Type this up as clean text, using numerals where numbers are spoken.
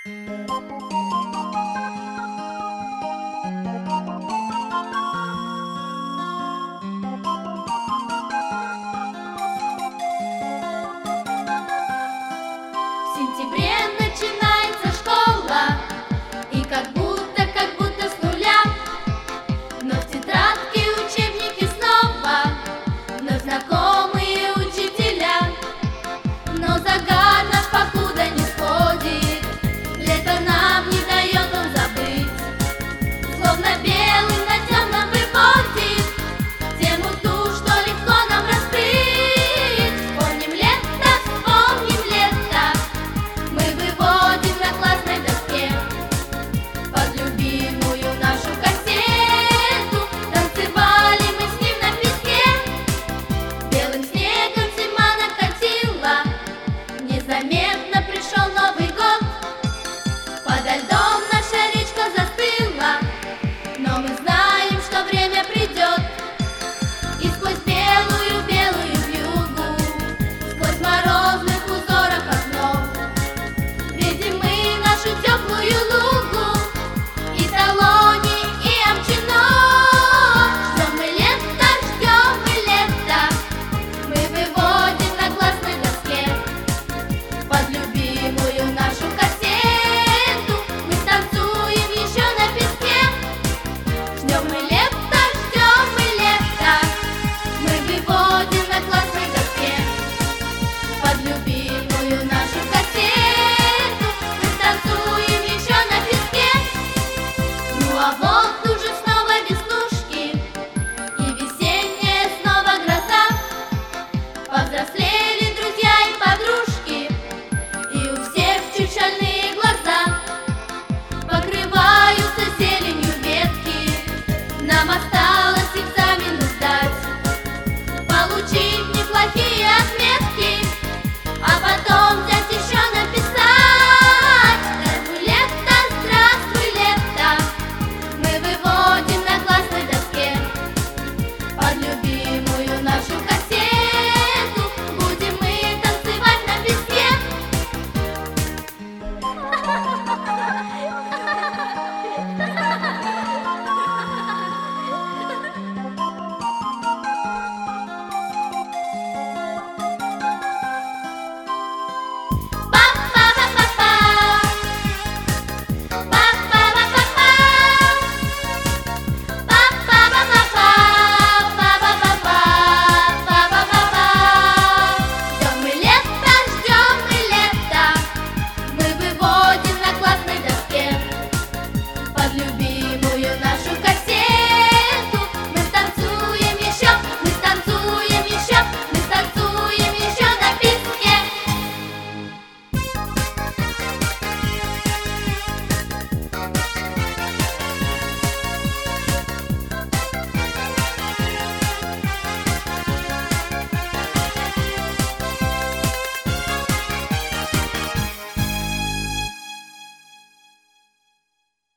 В сентябре начинается школа, и как будто с нуля. Вновь тетрадки, учебники снова, вновь знакомые учителя. Но загар наш покуда не сходит, лето нам не дает он забыть. Словно белый на темном выводит тему ту, что легко нам раскрыть. Вспомним лето, мы выводим на классной доске под любимую нашу кассету. Танцевали мы с ним на песке, белым снегом зима накатила, незаметно пришел новый